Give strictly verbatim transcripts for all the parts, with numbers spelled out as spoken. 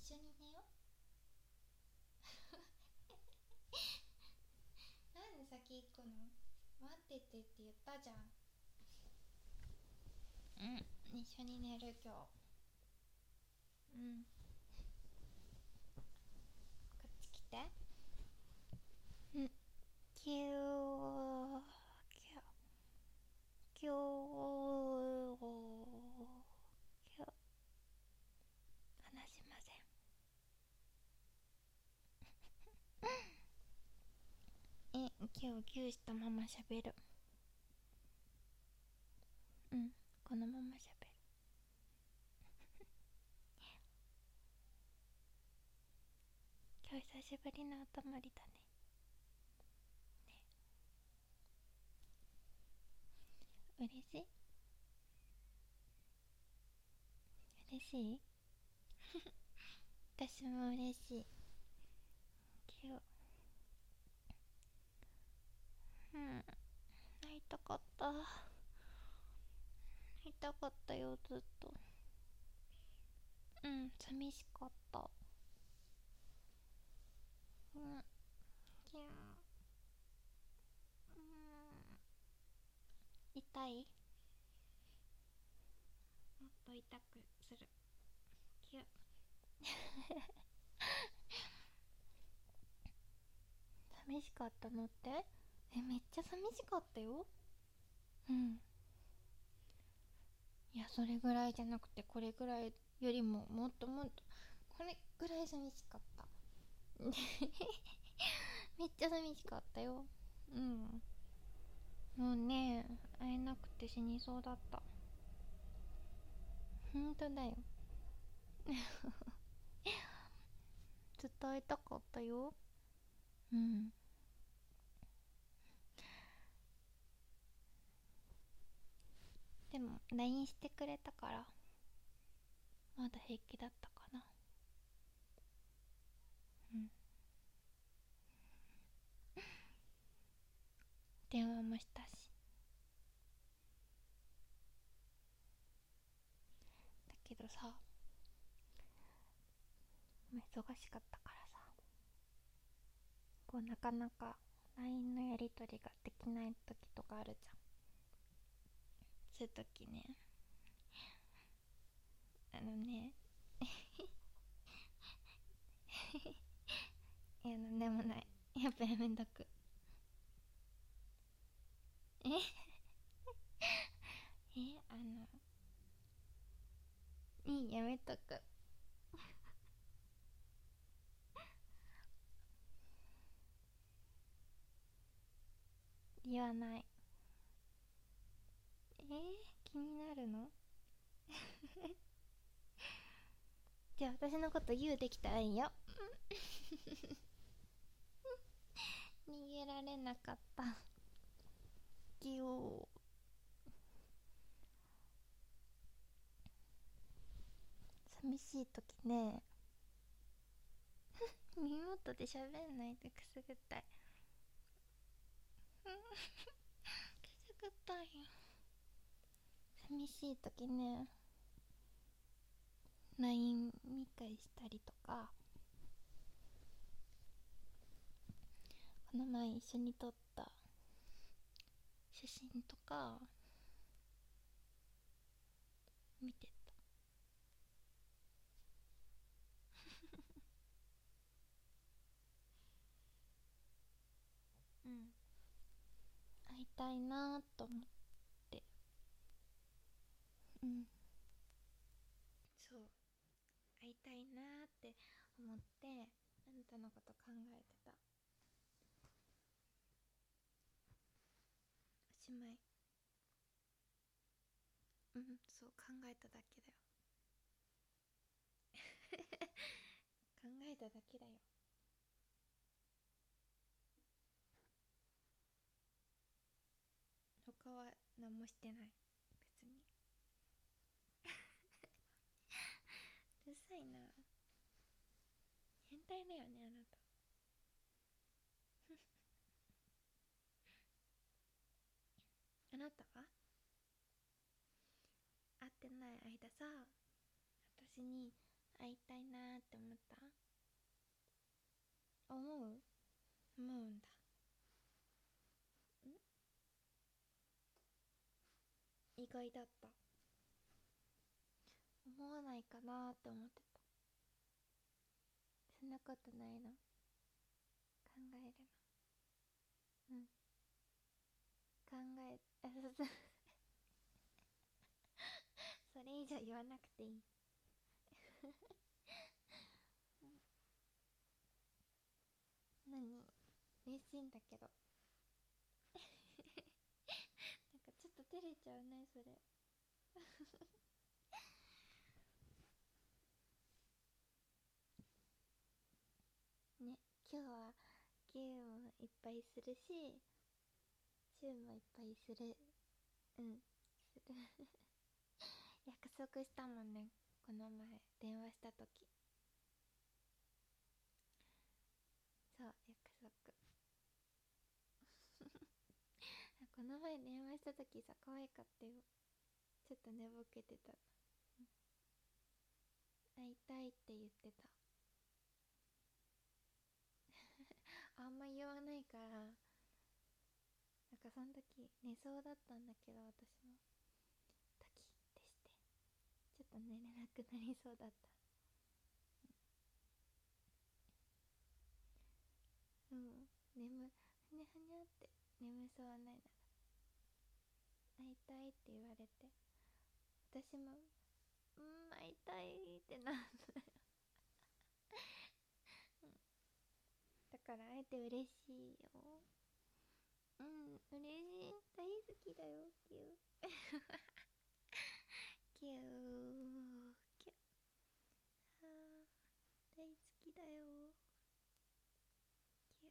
一緒に寝よなんで先行くの？待っててって言ったじゃん。うん、一緒に寝る今日。うん、こっち来て。うん、キューキューキューキュー。話しません。え、キューキューしたまましゃべる。うん、このまましゃべる。今日久しぶりのお泊まりだね。嬉しい？嬉しい？私も嬉しい。キュー。うん、会いたかった。会いたかったよ、ずっと。うん、寂しかった。うん、キュー。うん、痛い？もっと痛くする。キュー。寂しかったのって？え、めっちゃ寂しかったよ。うん。いや、それぐらいじゃなくて、これぐらいよりももっともっと、これぐらい寂しかった。めっちゃ寂しかったよ。うん。もうね、会えなくて死にそうだった。ほんとだよ。ずっと会いたかったよ。うん。でも ライン してくれたからまだ平気だったかな。うん。電話もしたし。だけどさ、忙しかったからさ、こうなかなか ライン のやり取りができない時とかあるじゃん。そういう時ね、あのねいや、なんでもない。やっぱやめとく。ええ、あの、いい、やめとく。言わない。えー、気になるの？じゃあ私のこと言うできたらいいよ。逃げられなかった。ギオ寂しい時ね、耳元で喋んないでくすぐったい。くすぐったいよ。寂しい時ね、 ライン 見返したりとか、この前一緒に撮った写真とか見てた。うん、会いたいなと思って。うん、そう、会いたいなって思ってあなたのこと考えてた。おしまい。うん、そう、考えただけだよ。考えただけだよ。他は何もしてない、別に。うるさいな。変態だよね、あなた。あなたは会ってない間さ、私に会いたいなーって思った？思う思うんだ。ん意外だった。思わないかなーって思ってた。そんなことないの？考えるの？うん。考えあそそそれ以上言わなくていい。何？嬉しいんだけど。なんかちょっと照れちゃうねそれ。ね、今日はゲームもいっぱいするし、チューもいっぱいする。うん、する。約束したもんね、この前電話した時。そう、約束。この前電話した時さ、可愛かったよ。ちょっと寝ぼけてた。会いたいって言ってた。あんま言わないから、なんかその時寝そうだったんだけど、私もドキッてしてちょっと寝れなくなりそうだった。うん、眠ふにゃふにゃって眠そうないなら会いたいって言われて、私もうん会いたいってなる。だから会えて嬉しいよ。うん嬉しい、大好きだよキュー。キューキュー、あー大好きだよキュー。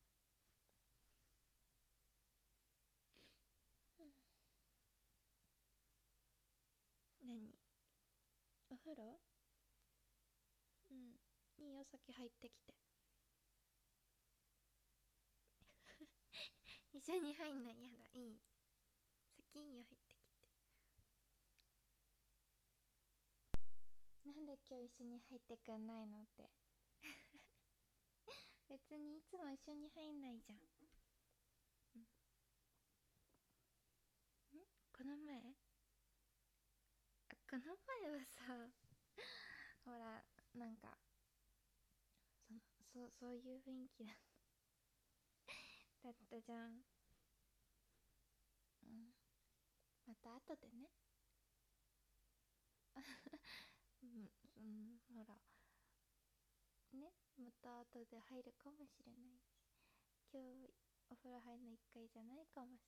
何？お風呂？うん、いいよ、先入ってきて。一緒に入んない？やだ、いい、先いいよ、入ってきて。なんで今日一緒に入ってくんないのって。別にいつも一緒に入んないじゃん。んこの前あこの前はさ、ほら、なんかそのそそういう雰囲気だだったじゃん。うん、また後でね。うん、うん、ほらね、また後で入るかもしれないし、今日お風呂入るのいっかいじゃないかもし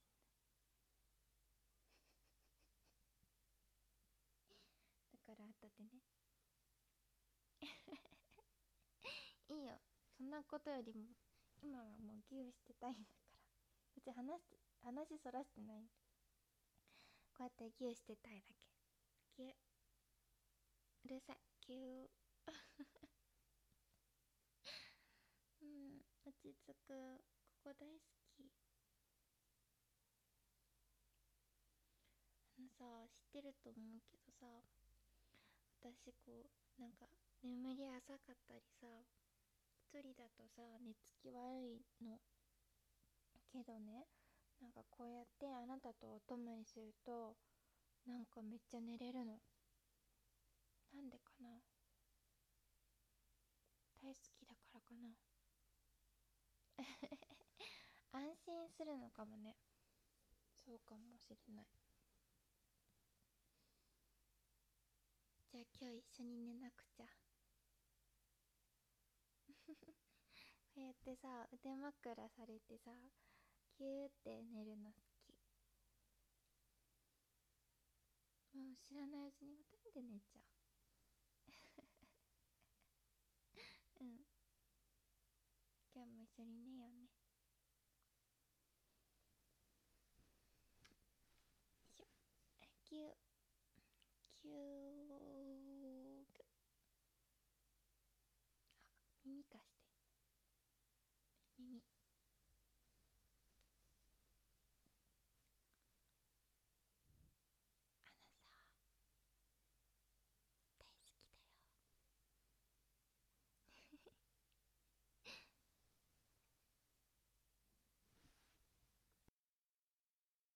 れない。だから後でね。いいよ、そんなことよりも今はもうギューしてたいんだから。別に話して話そらしてない。こうやってギューしてたいだけ。ギュー、うるさい、ギュー。うん、落ち着く、ここ大好き。あのさ、知ってると思うけどさ、私こうなんか眠り浅かったりさ、一人だとさ寝つき悪いのけどね、なんかこうやってあなたとお泊まりするとなんかめっちゃ寝れるの。なんでかな？大好きだからかな。安心するのかもね。そうかもしれない。じゃあ今日一緒に寝なくちゃ。こうやってさ腕枕されてさ、キューって寝るの好き。もう知らないうちにふたりで寝ちゃう。うん、今日も一緒に寝ようね。しょ、キューキュー。耳かし